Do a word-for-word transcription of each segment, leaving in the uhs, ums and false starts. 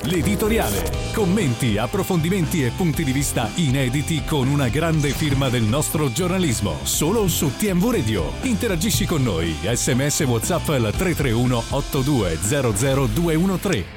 L'editoriale. Commenti, approfondimenti e punti di vista inediti con una grande firma del nostro giornalismo. Solo su T M V Radio. Interagisci con noi. Sms WhatsApp al tre tre uno otto due zero zero due uno tre.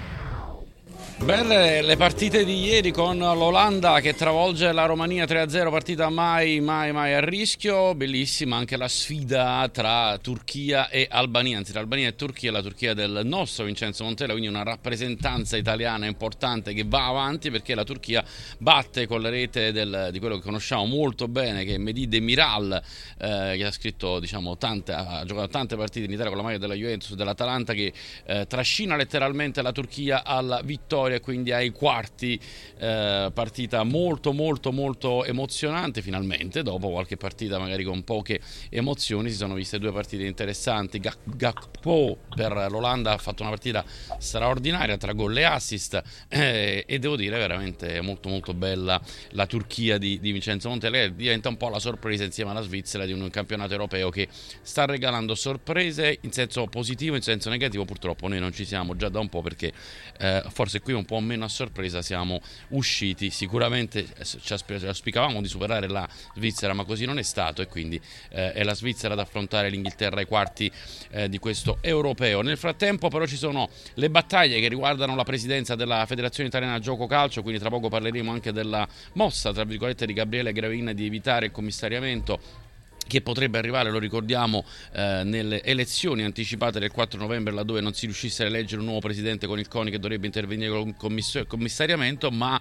Belle le partite di ieri con l'Olanda che travolge la Romania tre a zero, partita mai mai mai a rischio. Bellissima anche la sfida tra Turchia e Albania, anzi tra Albania e Turchia, la Turchia del nostro Vincenzo Montella, quindi una rappresentanza italiana importante che va avanti perché la Turchia batte con la rete del, di quello che conosciamo molto bene, che è Mehdi Demiral, eh, che ha scritto diciamo tante, ha giocato tante partite in Italia con la maglia della Juventus, dell'Atalanta, che eh, trascina letteralmente la Turchia alla vittoria e quindi ai quarti. Eh, partita molto molto molto emozionante. Finalmente dopo qualche partita magari con poche emozioni si sono viste due partite interessanti. Gakpo per l'Olanda ha fatto una partita straordinaria tra gol e assist, eh, e devo dire veramente molto molto bella la Turchia di, di Vincenzo Montella, che diventa un po' la sorpresa insieme alla Svizzera di un campionato europeo che sta regalando sorprese in senso positivo, in senso negativo. Purtroppo noi non ci siamo già da un po', perché eh, forse qui un po' meno a sorpresa siamo usciti. Sicuramente ci auspicavamo di superare la Svizzera, ma così non è stato, e quindi eh, è la Svizzera ad affrontare l'Inghilterra ai quarti eh, di questo europeo. Nel frattempo però ci sono le battaglie che riguardano la presidenza della Federazione Italiana Gioco Calcio, quindi tra poco parleremo anche della mossa tra virgolette di Gabriele Gravina di evitare il commissariamento, che potrebbe arrivare, lo ricordiamo, eh, nelle elezioni anticipate del quattro novembre, laddove non si riuscisse a eleggere un nuovo presidente con il CONI che dovrebbe intervenire con il commiss- commissariamento, ma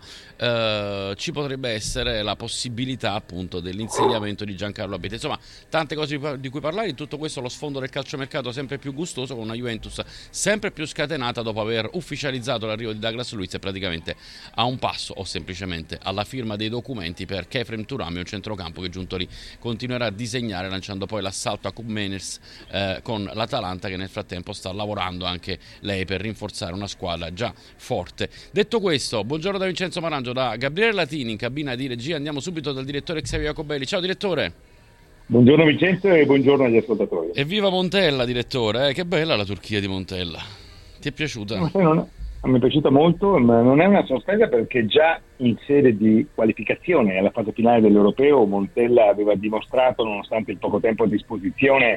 eh, ci potrebbe essere la possibilità appunto dell'insediamento di Giancarlo Abete. Insomma, tante cose di cui parlare. In tutto questo lo sfondo del calciomercato sempre più gustoso, con una Juventus sempre più scatenata dopo aver ufficializzato l'arrivo di Douglas Luiz, e praticamente a un passo o semplicemente alla firma dei documenti per Kefrem Turami, un centrocampo che Giuntoli continuerà a disegnare, lanciando poi l'assalto a Koopmeiners eh, con l'Atalanta, che nel frattempo sta lavorando anche lei per rinforzare una squadra già forte. Detto questo, buongiorno da Vincenzo Marangio, da Gabriele Latini in cabina di regia. Andiamo subito dal direttore Xavier Jacobelli. Ciao direttore. Buongiorno Vincenzo e buongiorno agli ascoltatori. Evviva Montella direttore, eh? Che bella la Turchia di Montella, ti è piaciuta? No, non è, mi è piaciuta molto, ma non è una sorpresa, perché già in sede di qualificazione alla fase finale dell'Europeo Montella aveva dimostrato, nonostante il poco tempo a disposizione,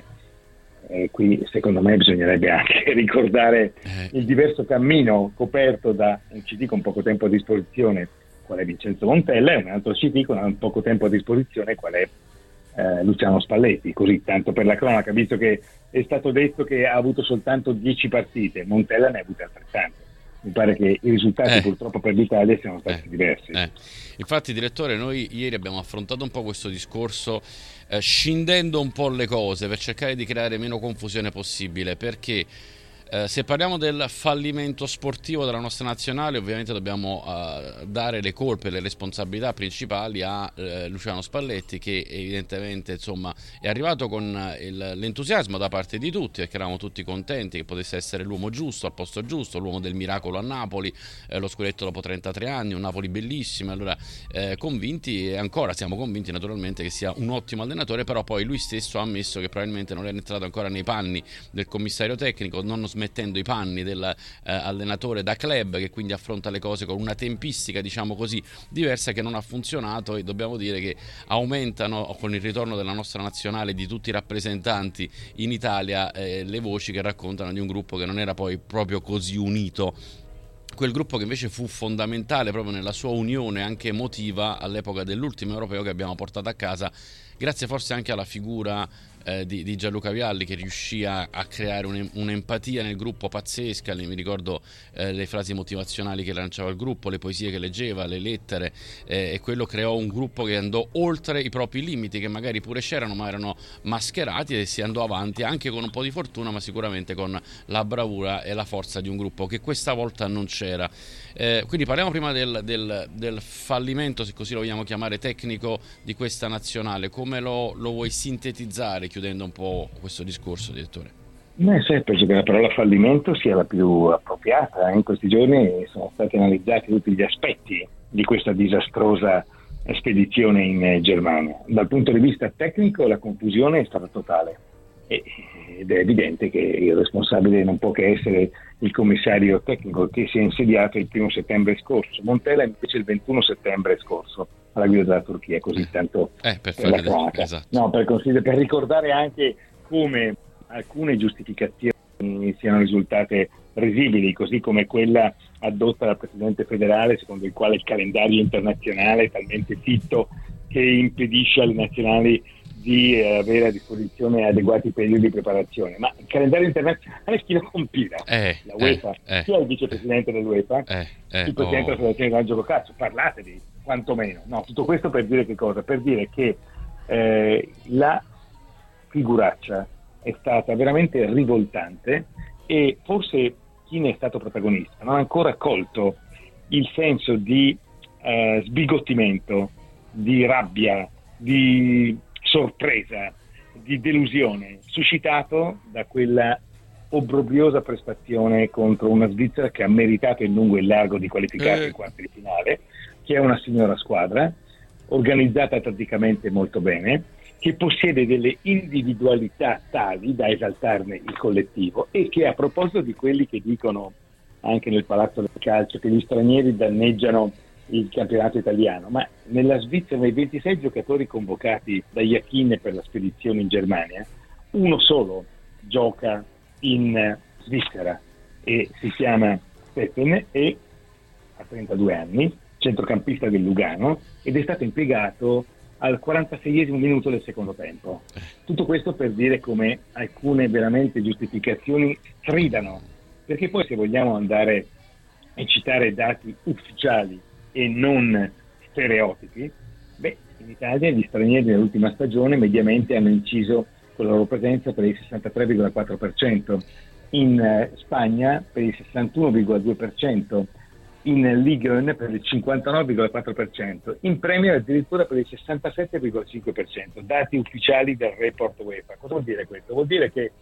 eh, qui secondo me bisognerebbe anche ricordare eh. il diverso cammino coperto da un C D con poco tempo a disposizione, qual è Vincenzo Montella, e un altro C D con poco tempo a disposizione, qual è eh, Luciano Spalletti. Così, tanto per la cronaca, visto che è stato detto che ha avuto soltanto dieci partite, Montella ne ha avute altrettante. Mi pare che i risultati eh. purtroppo per l'Italia siano stati eh. diversi. Eh. Infatti, direttore, noi ieri abbiamo affrontato un po' questo discorso eh, scindendo un po' le cose per cercare di creare meno confusione possibile, perché eh, se parliamo del fallimento sportivo della nostra nazionale, ovviamente dobbiamo uh, dare le colpe, le responsabilità principali a uh, Luciano Spalletti, che evidentemente insomma è arrivato con il, l'entusiasmo da parte di tutti, perché eravamo tutti contenti che potesse essere l'uomo giusto al posto giusto, l'uomo del miracolo a Napoli, eh, lo scudetto dopo trentatré anni, un Napoli bellissimo. Allora eh, convinti, e ancora siamo convinti naturalmente, che sia un ottimo allenatore, però poi lui stesso ha ammesso che probabilmente non è entrato ancora nei panni del commissario tecnico, non smettendo i panni dell'allenatore eh, da club, che quindi affronta le cose con una tempistica, diciamo così, diversa, che non ha funzionato. E dobbiamo dire che aumentano con il ritorno della nostra nazionale, di tutti i rappresentanti in Italia, eh, le voci che raccontano di un gruppo che non era poi proprio così unito. Quel gruppo che invece fu fondamentale proprio nella sua unione anche emotiva all'epoca dell'ultimo europeo che abbiamo portato a casa, grazie forse anche alla figura eh, di, di Gianluca Vialli, che riuscì a, a creare un, un'empatia nel gruppo pazzesca. Mi ricordo eh, le frasi motivazionali che lanciava il gruppo, le poesie che leggeva, le lettere, eh, e quello creò un gruppo che andò oltre i propri limiti, che magari pure c'erano ma erano mascherati, e si andò avanti anche con un po' di fortuna, ma sicuramente con la bravura e la forza di un gruppo che questa volta non c'era. Eh, quindi parliamo prima del, del, del fallimento, se così lo vogliamo chiamare, tecnico di questa nazionale. Come lo, lo vuoi sintetizzare, chiudendo un po' questo discorso, direttore? Beh, sì, penso che la parola fallimento sia la più appropriata. In questi giorni sono stati analizzati tutti gli aspetti di questa disastrosa spedizione in Germania. Dal punto di vista tecnico la confusione è stata totale, ed è evidente che il responsabile non può che essere il commissario tecnico, che si è insediato il primo settembre scorso. Montella invece il ventuno settembre scorso alla guida della Turchia, così tanto eh, per, per la fare cronaca. Esatto. No, per, per ricordare anche come alcune giustificazioni siano risultate risibili, così come quella adotta dal Presidente federale, secondo il quale il calendario internazionale è talmente fitto che impedisce alle nazionali di eh, avere a disposizione adeguati periodi di preparazione. Ma il calendario internazionale chi lo compila? Eh, la UEFA. Eh, eh, chi è il vicepresidente dell'UEFA? Eh, eh, il Presidente oh. della Federazione del Gioco Calcio. Parlatevi, quantomeno. No, tutto questo per dire che cosa? Per dire che eh, la figuraccia è stata veramente rivoltante e forse chi ne è stato protagonista non ha ancora colto il senso di eh, sbigottimento, di rabbia, di sorpresa, di delusione suscitato da quella obbrobriosa prestazione contro una Svizzera che ha meritato in lungo e in largo di qualificarsi eh. ai quarti di finale, che è una signora squadra organizzata tatticamente molto bene, che possiede delle individualità tali da esaltarne il collettivo e che, a proposito di quelli che dicono anche nel Palazzo del Calcio che gli stranieri danneggiano il campionato italiano, ma nella Svizzera, nei ventisei giocatori convocati da Iachine per la spedizione in Germania, uno solo gioca in Svizzera e si chiama Steffen e ha trentadue anni, centrocampista del Lugano, ed è stato impiegato al quarantaseiesimo minuto del secondo tempo. Tutto questo per dire come alcune veramente giustificazioni stridano, perché poi se vogliamo andare a citare dati ufficiali e non stereotipi, beh, in Italia gli stranieri nell'ultima stagione mediamente hanno inciso con la loro presenza per il sessantatré virgola quattro per cento, in eh, Spagna per il sessantuno virgola due per cento, in Ligue uno per il cinquantanove virgola quattro per cento, in Premier addirittura per il sessantasette virgola cinque per cento, dati ufficiali del report UEFA. Cosa vuol dire questo? Vuol dire che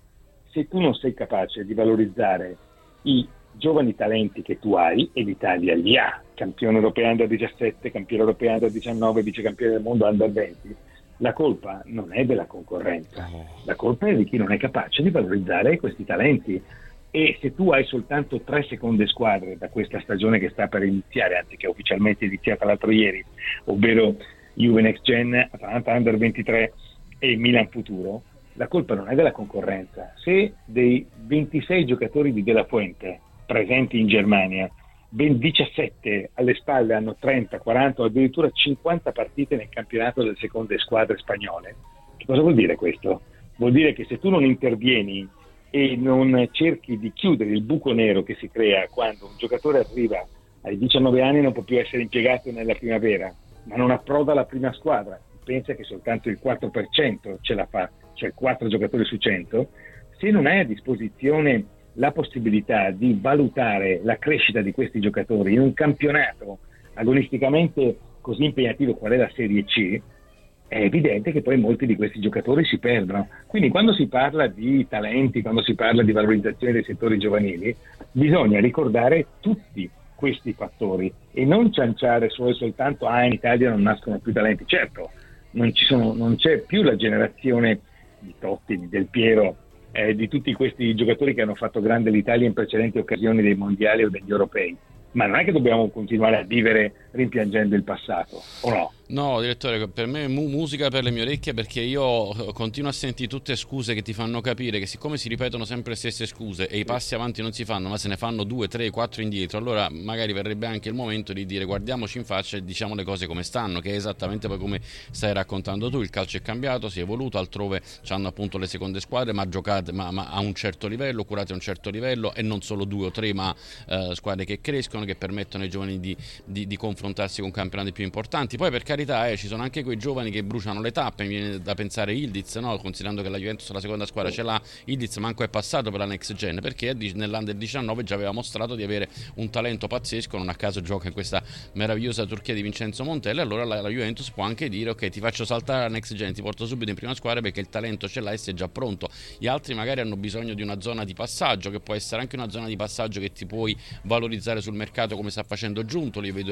se tu non sei capace di valorizzare i giovani talenti che tu hai, e l'Italia li ha, campione europeo under diciassette, campione europeo under diciannove, vicecampione del mondo under venti, la colpa non è della concorrenza, la colpa è di chi non è capace di valorizzare questi talenti. E se tu hai soltanto tre seconde squadre da questa stagione che sta per iniziare, anzi che è ufficialmente iniziata l'altro ieri, ovvero Juve Next Gen, Atalanta Under ventitré e Milan Futuro, la colpa non è della concorrenza. Se dei ventisei giocatori di De La Fuente presenti in Germania, ben diciassette alle spalle hanno trenta, quaranta o addirittura cinquanta partite nel campionato delle seconde squadre spagnole, che cosa vuol dire questo? Vuol dire che se tu non intervieni e non cerchi di chiudere il buco nero che si crea quando un giocatore arriva ai diciannove anni, non può più essere impiegato nella primavera, ma non approda alla prima squadra, pensa che soltanto il quattro per cento ce la fa, cioè quattro giocatori su cento, se non hai a disposizione la possibilità di valutare la crescita di questi giocatori in un campionato agonisticamente così impegnativo qual è la Serie C, è evidente che poi molti di questi giocatori si perdono. Quindi quando si parla di talenti, quando si parla di valorizzazione dei settori giovanili, bisogna ricordare tutti questi fattori e non cianciare solo e soltanto ah in Italia non nascono più talenti. Certo, non ci sono, non c'è più la generazione di Totti, di Del Piero, eh, di tutti questi giocatori che hanno fatto grande l'Italia in precedenti occasioni dei mondiali o degli europei, ma non è che dobbiamo continuare a vivere rimpiangendo il passato, o no? No, direttore, per me mu- musica per le mie orecchie, perché io continuo a sentire tutte scuse che ti fanno capire che siccome si ripetono sempre le stesse scuse e i passi avanti non si fanno, ma se ne fanno due, tre, quattro indietro, allora magari verrebbe anche il momento di dire guardiamoci in faccia e diciamo le cose come stanno, che è esattamente poi come stai raccontando tu. Il calcio è cambiato, si è evoluto, altrove hanno appunto le seconde squadre, ma giocate ma, ma a un certo livello, curate a un certo livello, e non solo due o tre, ma eh, squadre che crescono, che permettono ai giovani di, di, di confrontarsi con campionati più importanti. Poi per carità eh, ci sono anche quei giovani che bruciano le tappe, mi viene da pensare Ildiz, no? Considerando che la Juventus la seconda squadra ce l'ha, Ildiz manco è passato per la Next Gen perché nell'Under diciannove già aveva mostrato di avere un talento pazzesco, non a caso gioca in questa meravigliosa Turchia di Vincenzo Montella, e allora la, la Juventus può anche dire ok, ti faccio saltare la Next Gen, ti porto subito in prima squadra perché il talento ce l'hai e sei già pronto. Gli altri magari hanno bisogno di una zona di passaggio, che può essere anche una zona di passaggio che ti puoi valorizzare sul mercato come sta facendo Giuntoli. Io vedo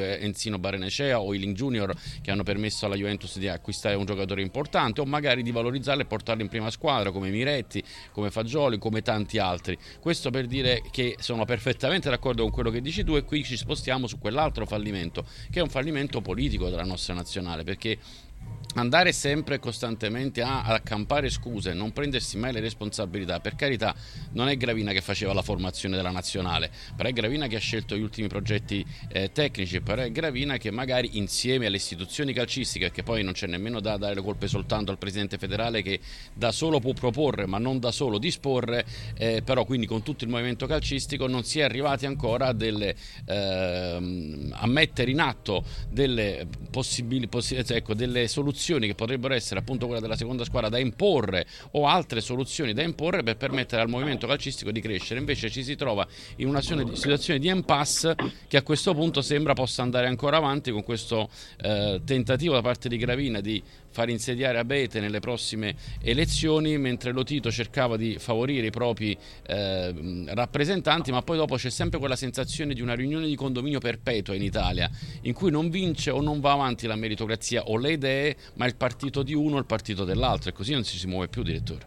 terzino Barrenechea o Ealing Junior, che hanno permesso alla Juventus di acquistare un giocatore importante, o magari di valorizzarlo e portarlo in prima squadra come Miretti, come Fagioli, come tanti altri. Questo per dire che sono perfettamente d'accordo con quello che dici tu, e qui ci spostiamo su quell'altro fallimento, che è un fallimento politico della nostra nazionale, perché andare sempre e costantemente a, a accampare scuse, non prendersi mai le responsabilità. Per carità, non è Gravina che faceva la formazione della nazionale, però è Gravina che ha scelto gli ultimi progetti eh, tecnici, però è Gravina che magari insieme alle istituzioni calcistiche, perché poi non c'è nemmeno da dare le colpe soltanto al presidente federale, che da solo può proporre ma non da solo disporre, eh, però quindi con tutto il movimento calcistico non si è arrivati ancora a, delle, eh, a mettere in atto delle possibili possi- ecco, delle soluzioni che potrebbero essere appunto quella della seconda squadra da imporre, o altre soluzioni da imporre per permettere al movimento calcistico di crescere. Invece ci si trova in una situazione di impasse che a questo punto sembra possa andare ancora avanti, con questo eh, tentativo da parte di Gravina di far insediare Abete nelle prossime elezioni, mentre Lotito cercava di favorire i propri eh, rappresentanti, ma poi dopo c'è sempre quella sensazione di una riunione di condominio perpetua in Italia, in cui non vince o non va avanti la meritocrazia o le idee, ma il partito di uno o il partito dell'altro, e così non si si muove più, direttore.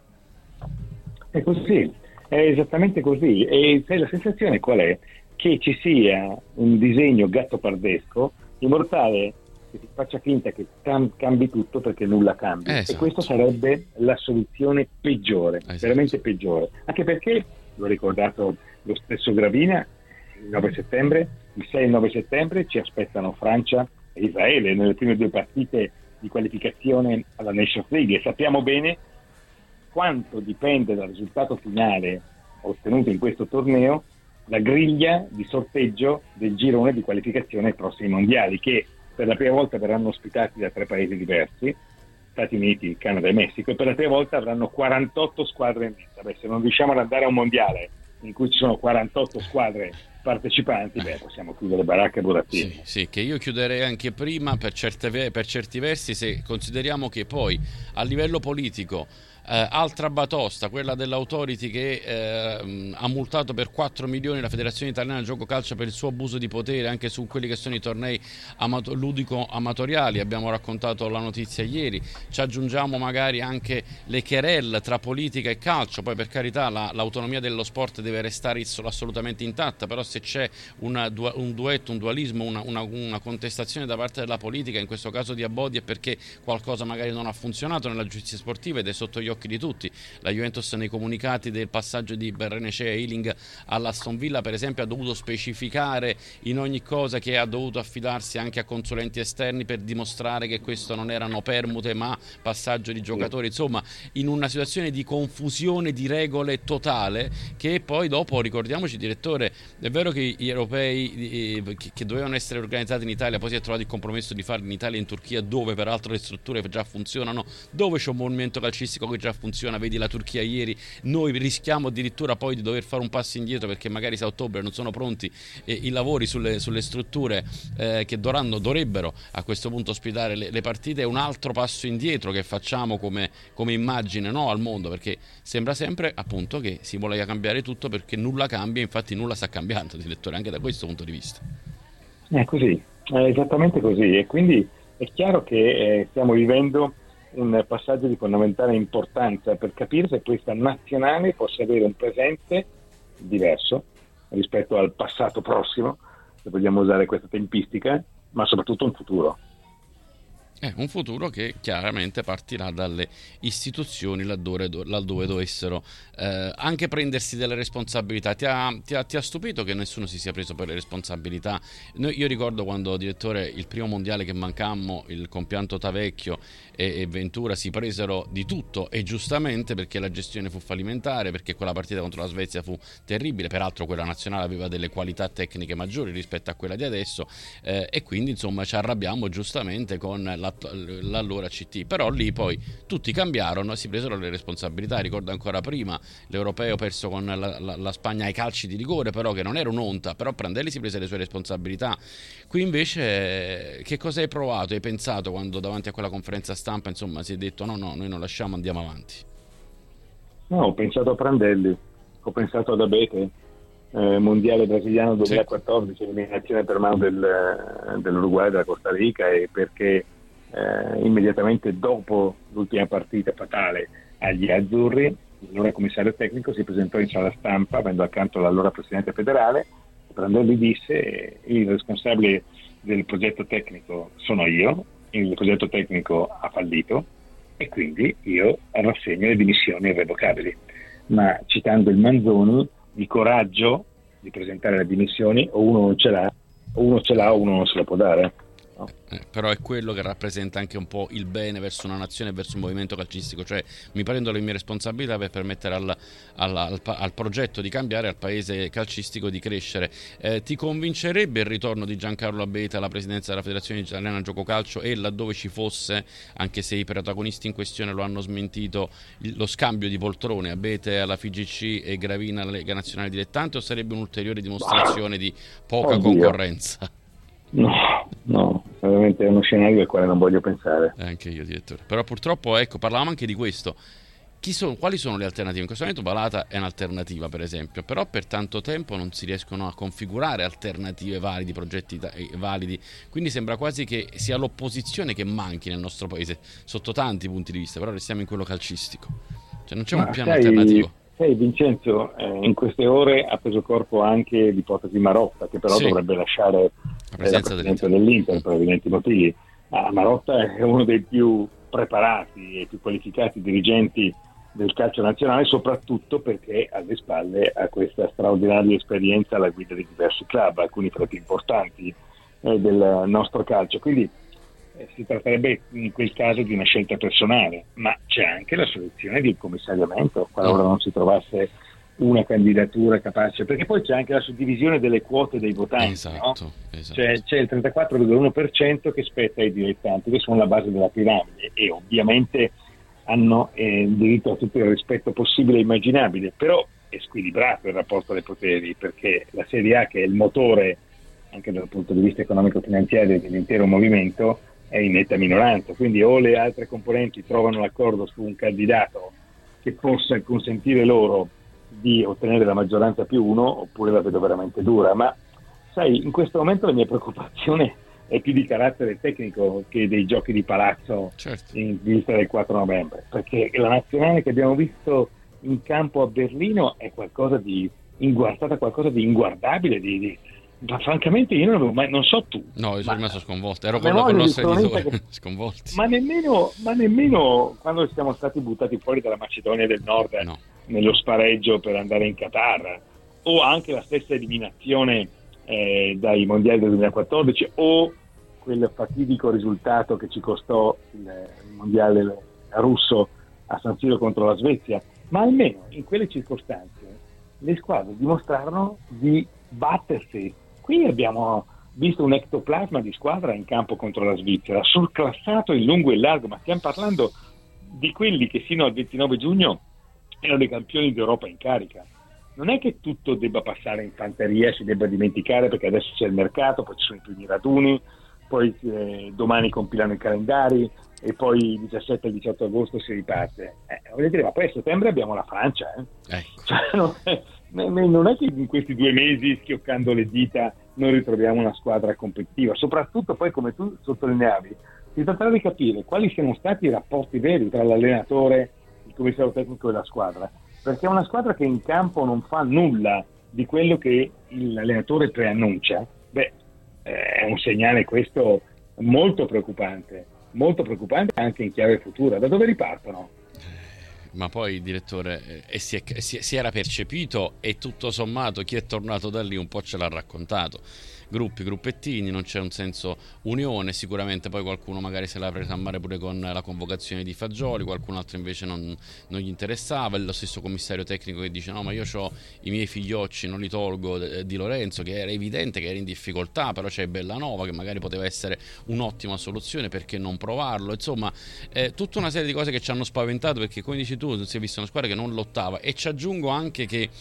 È così, è esattamente così. E la sensazione qual è? Che ci sia un disegno gattopardesco in modo tale che si faccia finta che cam- cambi tutto perché nulla cambia. Eh, esatto. E questo sarebbe la soluzione peggiore, esatto. Veramente peggiore. Anche perché, l'ho ricordato lo stesso Gravina, il nove settembre, il sei e il nove settembre ci aspettano Francia e Israele nelle prime due partite di qualificazione alla Nations League, e sappiamo bene quanto dipende dal risultato finale ottenuto in questo torneo la griglia di sorteggio del girone di qualificazione ai prossimi mondiali, che per la prima volta verranno ospitati da tre paesi diversi, Stati Uniti, Canada e Messico, e per la prima volta avranno quarantotto squadre in lista. Beh, se non riusciamo ad andare a un mondiale in cui ci sono quarantotto squadre partecipanti, beh, possiamo chiudere baracca e burattini. Sì, sì, che io chiuderei anche prima per, certe, per certi versi, se consideriamo che poi a livello politico Eh, altra batosta, quella dell'Authority che eh, ha multato per quattro milioni la Federazione Italiana del Gioco Calcio per il suo abuso di potere anche su quelli che sono i tornei amato- ludico-amatoriali. Abbiamo raccontato la notizia ieri, ci aggiungiamo magari anche le querelle tra politica e calcio. Poi per carità la, l'autonomia dello sport deve restare assolutamente intatta, però se c'è una, un duetto, un dualismo, una, una, una contestazione da parte della politica, in questo caso di Abodi, è perché qualcosa magari non ha funzionato nella giustizia sportiva ed è sotto gli occhi di tutti. La Juventus nei comunicati del passaggio di Barrenechea e Ealing all'Aston Villa, per esempio, ha dovuto specificare in ogni cosa che ha dovuto affidarsi anche a consulenti esterni per dimostrare che questo non erano permute ma passaggio di giocatori, insomma in una situazione di confusione di regole totale, che poi dopo, ricordiamoci direttore, è vero che gli europei eh, che, che dovevano essere organizzati in Italia, poi si è trovato il compromesso di farli in Italia e in Turchia, dove peraltro le strutture già funzionano, dove c'è un movimento calcistico che già funziona, vedi la Turchia ieri. Noi rischiamo addirittura poi di dover fare un passo indietro, perché magari se a ottobre non sono pronti eh, i lavori sulle, sulle strutture eh, che dovranno, dovrebbero a questo punto ospitare le, le partite. È un altro passo indietro che facciamo come, come immagine, no, al mondo, perché sembra sempre appunto che si voglia cambiare tutto perché nulla cambia, infatti nulla sta cambiando, direttore, anche da questo punto di vista. È così, è esattamente così, e quindi è chiaro che eh, stiamo vivendo un passaggio di fondamentale importanza per capire se questa nazionale possa avere un presente diverso rispetto al passato prossimo, se vogliamo usare questa tempistica, ma soprattutto un futuro. È un futuro che chiaramente partirà dalle istituzioni laddove, laddove dovessero eh, anche prendersi delle responsabilità. Ti ha, ti, ha, ti ha stupito che nessuno si sia preso per le responsabilità? Noi, io ricordo quando, direttore, il primo mondiale che mancammo, il compianto Tavecchio e, e Ventura si presero di tutto, e giustamente, perché la gestione fu fallimentare, perché quella partita contro la Svezia fu terribile, peraltro quella nazionale aveva delle qualità tecniche maggiori rispetto a quella di adesso, eh, e quindi insomma ci arrabbiamo giustamente con la l'allora C T, però lì poi tutti cambiarono e si presero le responsabilità. Ricordo ancora prima l'europeo perso con la, la, la Spagna ai calci di rigore, però che non era un'onta, però Prandelli si prese le sue responsabilità. Qui invece che cosa hai provato, hai pensato quando davanti a quella conferenza stampa insomma si è detto no no noi non lasciamo, andiamo avanti? No, ho pensato a Prandelli, ho pensato ad Abete, eh, mondiale brasiliano duemilaquattordici, eliminazione per mano del, dell'Uruguay e della Costa Rica, e perché eh, immediatamente dopo l'ultima partita fatale agli azzurri, l'allora commissario tecnico si presentò in sala stampa avendo accanto l'allora presidente federale. Prandelli disse: il responsabile del progetto tecnico sono io, il progetto tecnico ha fallito e quindi io rassegno le dimissioni irrevocabili. Ma citando il Manzoni, il coraggio di presentare le dimissioni o uno non ce l'ha, o uno ce l'ha o uno non se lo può dare. No? Eh, però è quello che rappresenta anche un po' il bene verso una nazione e verso un movimento calcistico, cioè mi prendo le mie responsabilità per permettere al, al, al, al progetto di cambiare, al paese calcistico di crescere. Eh, ti convincerebbe il ritorno di Giancarlo Abete alla presidenza della Federazione Italiana Gioco Calcio, e laddove ci fosse, anche se i protagonisti in questione lo hanno smentito, lo scambio di poltrone, Abete alla F I G C e Gravina alla Lega Nazionale Dilettanti, o sarebbe un'ulteriore dimostrazione di poca Oddio. concorrenza? No, no, veramente è uno scenario al quale non voglio pensare. Eh, anche io, direttore. Però purtroppo, ecco, parlavamo anche di questo. Chi sono, quali sono le alternative? In questo momento Balata è un'alternativa, per esempio, però per tanto tempo non si riescono a configurare alternative validi, progetti validi, quindi sembra quasi che sia l'opposizione che manchi nel nostro paese, sotto tanti punti di vista, però restiamo in quello calcistico. Cioè non c'è Ma un piano sai, alternativo. Sai Vincenzo, eh, in queste ore ha preso corpo anche l'ipotesi Marotta, che però Sì. dovrebbe lasciare La presidenza eh, la presidenza dell'Inter per evidenti motivi. Ah, Marotta è uno dei più preparati e più qualificati dirigenti del calcio nazionale, soprattutto perché alle spalle ha questa straordinaria esperienza alla guida di diversi club, alcuni fra i più importanti eh, del nostro calcio. Quindi eh, si tratterebbe in quel caso di una scelta personale, ma c'è anche la soluzione di commissariamento qualora non si trovasse una candidatura capace, perché poi c'è anche la suddivisione delle quote dei votanti. Esatto, no? esatto. Cioè, c'è il trentaquattro virgola uno per cento che spetta ai dilettanti, che sono la base della piramide, e ovviamente hanno eh, diritto a tutto il rispetto possibile e immaginabile, però è squilibrato il rapporto dei poteri, perché la Serie A, che è il motore anche dal punto di vista economico-finanziario dell'intero movimento, è in netta minoranza, quindi o le altre componenti trovano l'accordo su un candidato che possa consentire loro di ottenere la maggioranza più uno, oppure la vedo veramente dura. Ma sai, in questo momento la mia preoccupazione è più di carattere tecnico che dei giochi di palazzo, certo. in vista del quattro novembre, perché la nazionale che abbiamo visto in campo a Berlino è qualcosa di inguardato, qualcosa di inguardabile, di, di ma francamente io non avevo mai, non so tu. No, io sono ma, rimasto sconvolto, ero con, con il nostro editore, che, sconvolti. Ma nemmeno, ma nemmeno quando siamo stati buttati fuori dalla Macedonia del Nord, no, nello spareggio per andare in Qatar, o anche la stessa eliminazione eh, dai mondiali del duemilaquattordici, o quel fatidico risultato che ci costò il, il mondiale russo a San Siro contro la Svezia. Ma almeno in quelle circostanze le squadre dimostrarono di battersi. Qui abbiamo visto un ectoplasma di squadra in campo contro la Svizzera, surclassato in lungo e in largo, ma stiamo parlando di quelli che fino al ventinove giugno erano i campioni d'Europa in carica. Non è che tutto debba passare in fanteria, si debba dimenticare, perché adesso c'è il mercato, poi ci sono i primi raduni, poi eh, domani compilano i calendari e poi il diciassette e il diciotto agosto si riparte. Eh, voglio dire, ma poi a settembre abbiamo la Francia. Eh? Ecco. Cioè, non, è, non è che in questi due mesi, schioccando le dita, noi ritroviamo una squadra competitiva. Soprattutto poi, come tu sottolineavi, si tratterà di capire quali siano stati i rapporti veri tra l'allenatore, il commissario tecnico e la squadra, perché una squadra che in campo non fa nulla di quello che l'allenatore preannuncia, beh, è un segnale questo molto preoccupante, molto preoccupante anche in chiave futura. Da dove ripartono? Ma poi, direttore, eh, si, è, si, si era percepito, e tutto sommato chi è tornato da lì un po' ce l'ha raccontato. Gruppi, gruppettini, non c'è un senso unione, sicuramente poi qualcuno magari se l'ha presa a mare pure con la convocazione di Fagioli, qualcun altro invece non, non gli interessava, lo stesso commissario tecnico che dice no, ma io ho i miei figliocci, non li tolgo, Di Lorenzo, che era evidente che era in difficoltà, però c'è Bellanova che magari poteva essere un'ottima soluzione, perché non provarlo? Insomma, eh, tutta una serie di cose che ci hanno spaventato, perché come dici tu si è vista una squadra che non lottava, e ci aggiungo anche che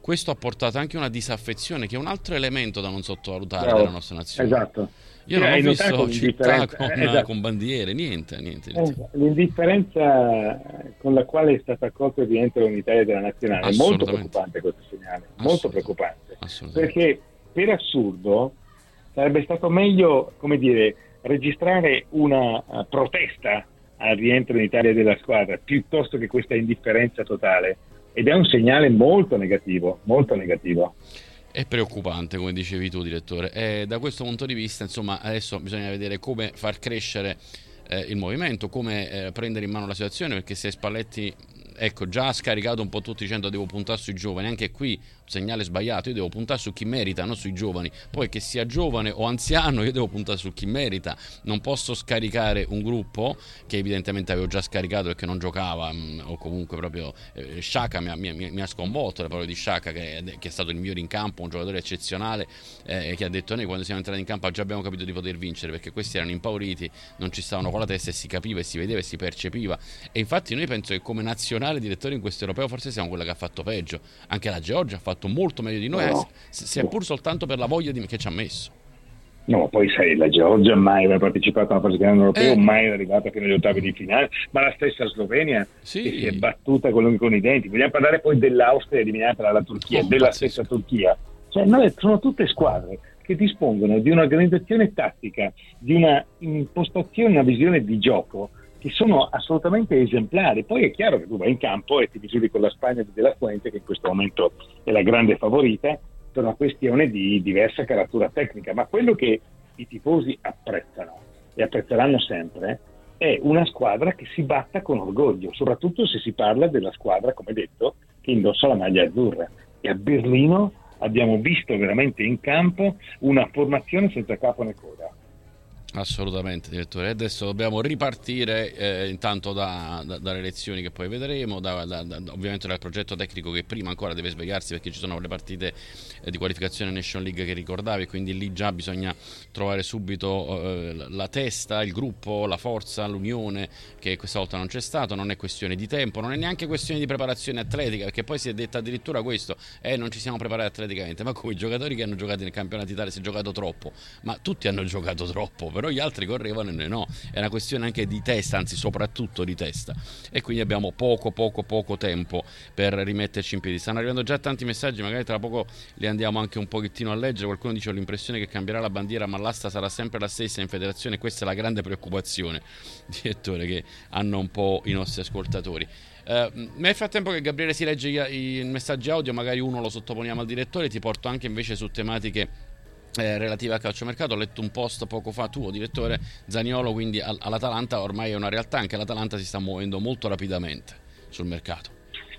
questo ha portato anche una disaffezione, che è un altro elemento da non sottovalutare Bravo. della nostra nazione. Esatto. Io non Hai ho notato visto città con, esatto. con bandiere, niente, niente. Eh, l'indifferenza con la quale è stata accolta il rientro in Italia della nazionale è molto preoccupante, questo segnale, molto preoccupante, perché per assurdo sarebbe stato meglio, come dire, registrare una uh, protesta al rientro in Italia della squadra piuttosto che questa indifferenza totale, ed è un segnale molto negativo, molto negativo. È preoccupante, come dicevi tu, direttore. E da questo punto di vista, insomma, adesso bisogna vedere come far crescere eh, il movimento, come eh, prendere in mano la situazione, perché se Spalletti, ecco, già ha scaricato un po' tutti dicendo devo puntare sui giovani, anche qui un segnale sbagliato, io devo puntare su chi merita, non sui giovani. Poi che sia giovane o anziano, io devo puntare su chi merita. Non posso scaricare un gruppo che evidentemente avevo già scaricato perché non giocava, mh, o comunque proprio eh, Sciacca mi ha, mi, mi ha sconvolto, le parole di Sciacca, che, che è stato il migliore in campo, un giocatore eccezionale, eh, che ha detto: noi quando siamo entrati in campo già abbiamo capito di poter vincere, perché questi erano impauriti, non ci stavano con la testa, e si capiva e si vedeva e si percepiva. E infatti noi penso che come nazionale, direttore, in questo europeo forse siamo quella che ha fatto peggio. Anche la Georgia ha fatto molto meglio di noi, no, se è pur soltanto per la voglia di, che ci ha messo. No, poi sai, la Georgia mai aveva partecipato a una fase grande europeo, eh. mai è arrivata fino agli ottavi di finale, ma la stessa Slovenia, sì, che si è battuta con, con i denti. Vogliamo parlare poi dell'Austria eliminata dalla Turchia, oh, della pazzesco. stessa Turchia. Cioè, noi, sono tutte squadre che dispongono di un'organizzazione tattica, di una impostazione, una visione di gioco che sono assolutamente esemplari. Poi è chiaro che tu vai in campo e ti misuri con la Spagna di De La Fuente, che in questo momento è la grande favorita, per una questione di diversa caratura tecnica, ma quello che i tifosi apprezzano e apprezzeranno sempre è una squadra che si batta con orgoglio, soprattutto se si parla della squadra, come detto, che indossa la maglia azzurra. E a Berlino abbiamo visto veramente in campo una formazione senza capo né coda. Assolutamente, direttore. Adesso dobbiamo ripartire eh, intanto da, da, dalle lezioni che poi vedremo, da, da, da, ovviamente dal progetto tecnico che prima ancora deve svegliarsi, perché ci sono le partite eh, di qualificazione Nation League che ricordavi, quindi lì già bisogna trovare subito eh, la testa, il gruppo, la forza, l'unione, che questa volta non c'è stato. Non è questione di tempo, non è neanche questione di preparazione atletica, perché poi si è detta addirittura questo: eh, non ci siamo preparati atleticamente. Ma come, i giocatori che hanno giocato nel campionato Italia si è giocato troppo, ma tutti hanno giocato troppo, però gli altri correvano e noi no. È una questione anche di testa, anzi soprattutto di testa, e quindi abbiamo poco poco poco tempo per rimetterci in piedi. Stanno arrivando già tanti messaggi, magari tra poco li andiamo anche un pochettino a leggere. Qualcuno dice: ho l'impressione che cambierà la bandiera, ma l'asta sarà sempre la stessa in federazione. Questa è la grande preoccupazione, direttore, che hanno un po' i nostri ascoltatori. Uh, nel frattempo che Gabriele si legge i, i messaggi audio, magari uno lo sottoponiamo al direttore. Ti porto anche invece su tematiche Eh, relative al calciomercato. Ho letto un post poco fa tuo, direttore, Zaniolo quindi all- all'Atalanta ormai è una realtà, anche l'Atalanta si sta muovendo molto rapidamente sul mercato.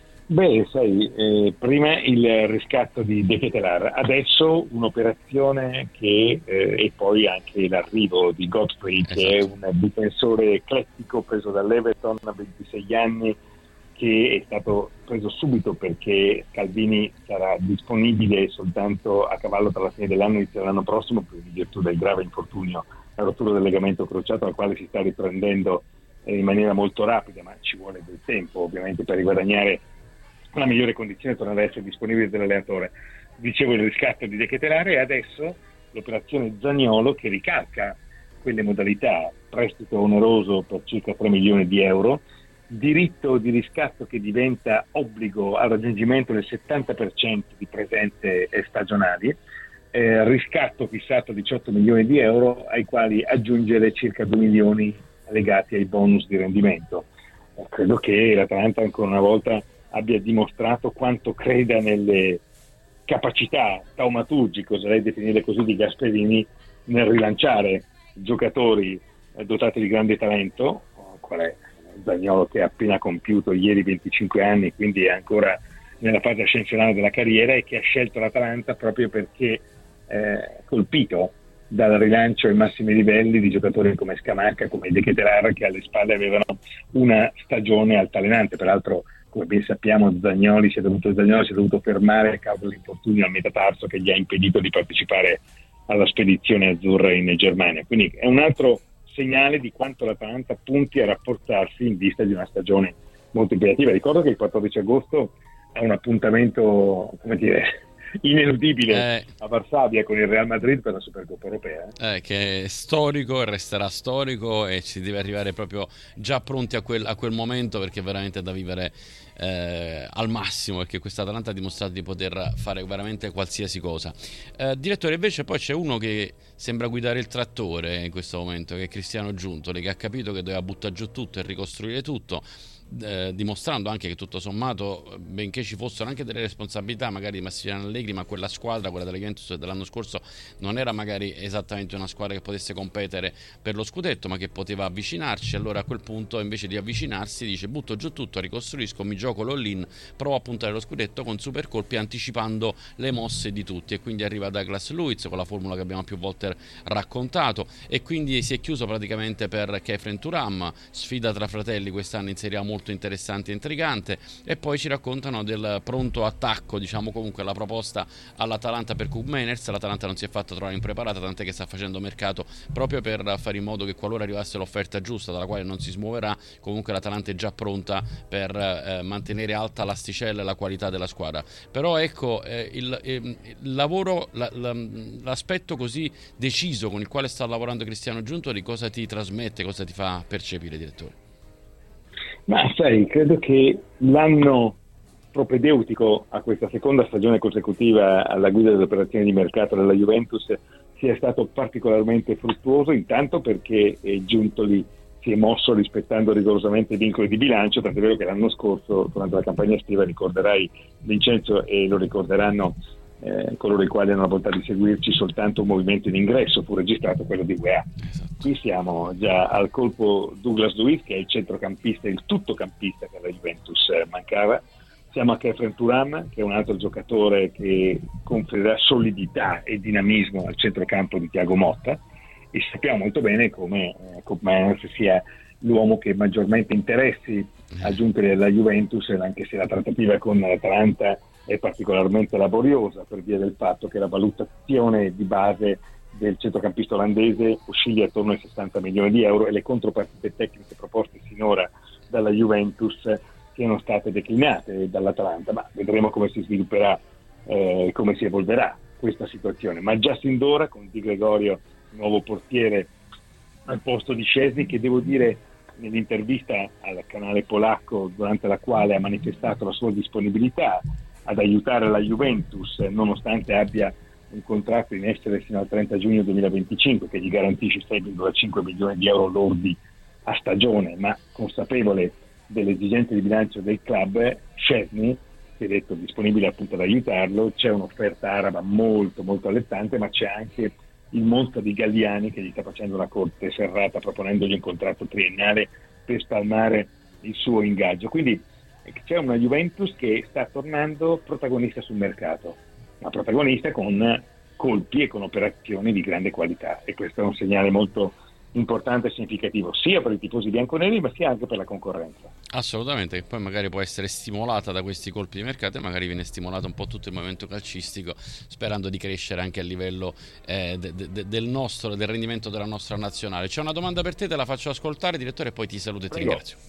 Beh, sai, eh, prima il riscatto di De Ketelaere, adesso un'operazione che eh, e poi anche l'arrivo di Godfrey, esatto, che è un difensore eclettico preso dall'Everton a ventisei anni, che è stato preso subito perché Scalvini sarà disponibile soltanto a cavallo tra la fine dell'anno e inizio dell'anno prossimo, per virtù del grave infortunio, la rottura del legamento crociato, al quale si sta riprendendo in maniera molto rapida, ma ci vuole del tempo ovviamente per riguadagnare la migliore condizione e tornare ad essere disponibile dell'allenatore. Dicevo, il riscatto di De Ketelaere, e adesso l'operazione Zaniolo, che ricalca quelle modalità: prestito oneroso per circa tre milioni di euro, diritto di riscatto che diventa obbligo al raggiungimento del settanta per cento di presenze stagionali, eh, riscatto fissato a diciotto milioni di euro, ai quali aggiungere circa due milioni legati ai bonus di rendimento. Eh, credo che l'Atalanta ancora una volta abbia dimostrato quanto creda nelle capacità taumaturgiche, oserei definirle così, di Gasperini nel rilanciare giocatori eh, dotati di grande talento, qual è Zaniolo, che ha appena compiuto ieri venticinque anni, quindi è ancora nella fase ascensionale della carriera, e che ha scelto l'Atalanta proprio perché eh, colpito dal rilancio ai massimi livelli di giocatori come Scamacca, come De Ketelaere, che alle spalle avevano una stagione altalenante. Peraltro, come ben sappiamo, Zaniolo si è dovuto, Zaniolo si è dovuto fermare a causa dell'infortunio al metatarso che gli ha impedito di partecipare alla spedizione azzurra in Germania. Quindi è un altro segnale di quanto l'Atalanta punti a rafforzarsi in vista di una stagione molto impegnativa. Ricordo che il quattordici agosto a un appuntamento, come dire, ineludibile eh, a Varsavia con il Real Madrid per la Supercoppa europea. eh, che è storico e resterà storico, e si deve arrivare proprio già pronti a quel, a quel momento, perché è veramente da vivere eh, al massimo, perché questa Atalanta ha dimostrato di poter fare veramente qualsiasi cosa. Eh, direttore, invece poi c'è uno che sembra guidare il trattore in questo momento, che è Cristiano Giuntoli, che ha capito che doveva buttare giù tutto e ricostruire tutto. Eh, dimostrando anche che tutto sommato, benché ci fossero anche delle responsabilità magari di Massimiliano Allegri, ma quella squadra, quella della Juventus dell'anno scorso, non era magari esattamente una squadra che potesse competere per lo scudetto, ma che poteva avvicinarci. Allora a quel punto, invece di avvicinarsi, dice: butto giù tutto, ricostruisco, mi gioco l'all-in, provo a puntare lo scudetto con super colpi, anticipando le mosse di tutti. E quindi arriva Douglas Luiz con la formula che abbiamo più volte raccontato, e quindi si è chiuso praticamente per Khéphren Thuram, sfida tra fratelli quest'anno in Serie A molto interessante e intrigante. E poi ci raccontano del pronto attacco, diciamo, comunque la proposta all'Atalanta per Koopmeiners. L'Atalanta non si è fatta trovare impreparata, tant'è che sta facendo mercato proprio per fare in modo che, qualora arrivasse l'offerta giusta, dalla quale non si smuoverà, comunque l'Atalanta è già pronta per eh, mantenere alta l'asticella e la qualità della squadra. Però ecco, eh, il, eh, il lavoro, la, la, l'aspetto così deciso con il quale sta lavorando Cristiano Giuntoli, cosa ti trasmette, cosa ti fa percepire, direttore? Ma sai, credo che l'anno propedeutico a questa seconda stagione consecutiva alla guida delle operazioni di mercato della Juventus sia stato particolarmente fruttuoso, intanto perché eh, Giuntoli si è mosso rispettando rigorosamente i vincoli di bilancio, tant'è vero che l'anno scorso, durante la campagna estiva, ricorderai Vincenzo, e lo ricorderanno eh, coloro i quali hanno la volontà di seguirci, soltanto un movimento in ingresso fu registrato, quello di U E A. Qui siamo già al colpo Douglas Luiz, che è il centrocampista, il tuttocampista che la Juventus eh, mancava. Siamo a Khéphren Thuram, che è un altro giocatore che conferirà solidità e dinamismo al centrocampo di Thiago Motta, e sappiamo molto bene come eh, Koopmeiners sia l'uomo che maggiormente interessi a Giuntoli della Juventus, anche se la trattativa con l'Atalanta è particolarmente laboriosa per via del fatto che la valutazione di base del centrocampista olandese oscilla attorno ai sessanta milioni di euro, e le contropartite tecniche proposte sinora dalla Juventus siano state declinate dall'Atalanta, ma vedremo come si svilupperà, eh, come si evolverà questa situazione. Ma già sin d'ora, con Di Gregorio, nuovo portiere al posto di Szczesny, che devo dire, nell'intervista al canale polacco, durante la quale ha manifestato la sua disponibilità ad aiutare la Juventus, nonostante abbia un contratto in essere fino al trenta giugno duemilaventicinque che gli garantisce sei virgola cinque milioni di euro lordi a stagione, ma consapevole delle esigenze di bilancio del club, Szczesny si è detto disponibile appunto ad aiutarlo. C'è un'offerta araba molto molto allettante, ma c'è anche il mostro di Galliani che gli sta facendo una corte serrata, proponendogli un contratto triennale per spalmare il suo ingaggio. Quindi c'è una Juventus che sta tornando protagonista sul mercato, ma protagonista con colpi e con operazioni di grande qualità, e questo è un segnale molto importante e significativo sia per i tifosi bianconeri, ma sia anche per la concorrenza. Assolutamente, che poi magari può essere stimolata da questi colpi di mercato, e magari viene stimolato un po' tutto il movimento calcistico, sperando di crescere anche a livello eh, de- de- del nostro, del rendimento della nostra nazionale. C'è una domanda per te, te la faccio ascoltare, direttore, e poi ti saluto e ti ringrazio.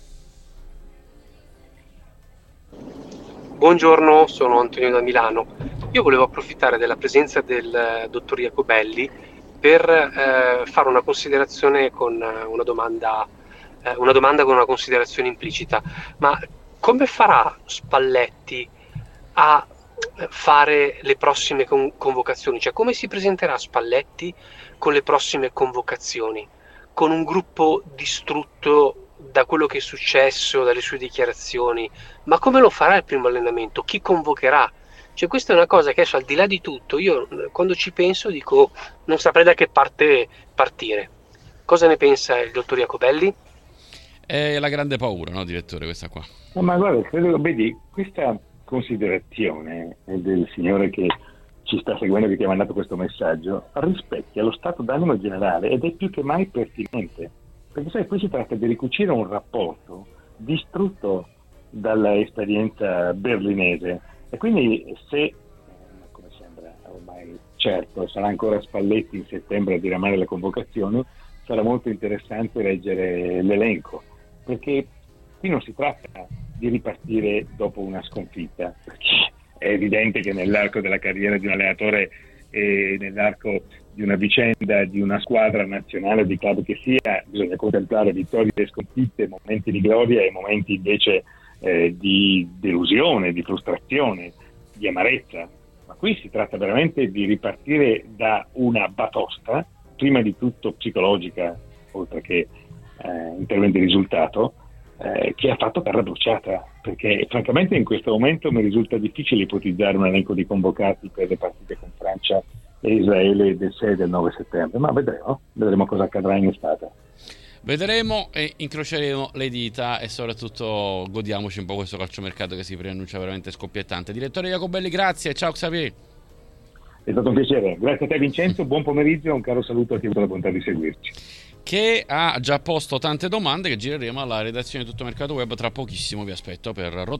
Buongiorno, sono Antonio da Milano. Io volevo approfittare della presenza del eh, dottor Jacobelli per eh, fare una considerazione con eh, una domanda, eh, una domanda con una considerazione implicita. Ma come farà Spalletti a fare le prossime con- convocazioni? Cioè, come si presenterà Spalletti con le prossime convocazioni? Con un gruppo distrutto da quello che è successo, dalle sue dichiarazioni, ma come lo farà il primo allenamento? Chi convocherà? Cioè, questa è una cosa che adesso, al di là di tutto, io quando ci penso dico non saprei da che parte partire. Cosa ne pensa il dottor Jacobelli? È la grande paura, no, direttore, questa qua? No, ma guarda, credo, vedi, questa considerazione del signore che ci sta seguendo, che ti ha mandato questo messaggio, rispecchia lo stato d'animo generale ed è più che mai pertinente. Perché sai, qui si tratta di ricucire un rapporto distrutto dall'esperienza berlinese, e quindi se, come sembra ormai certo, sarà ancora Spalletti in settembre a diramare le convocazioni, sarà molto interessante leggere l'elenco, perché qui non si tratta di di ripartire dopo una sconfitta, perché è evidente che nell'arco della carriera di un allenatore e nell'arco di una vicenda di una squadra nazionale, di club che sia, bisogna contemplare vittorie e sconfitte, momenti di gloria e momenti invece eh, di delusione, di frustrazione, di amarezza. Ma qui si tratta veramente di ripartire da una batosta, prima di tutto psicologica, oltre che eh, in termini di risultato, eh, che ha fatto terra bruciata, perché francamente in questo momento mi risulta difficile ipotizzare un elenco di convocati per le partite con Francia e Israele del sei e del nove settembre, ma vedremo, vedremo cosa accadrà in estate. Vedremo e incroceremo le dita e soprattutto godiamoci un po' questo calciomercato che si preannuncia veramente scoppiettante. Direttore Jacobelli, grazie, ciao Xavier. È stato un piacere, grazie a te Vincenzo, buon pomeriggio e un caro saluto a chi ha avuto la bontà di seguirci. Che ha già posto tante domande che gireremo alla redazione di Tutto Mercato Web tra pochissimo, vi aspetto per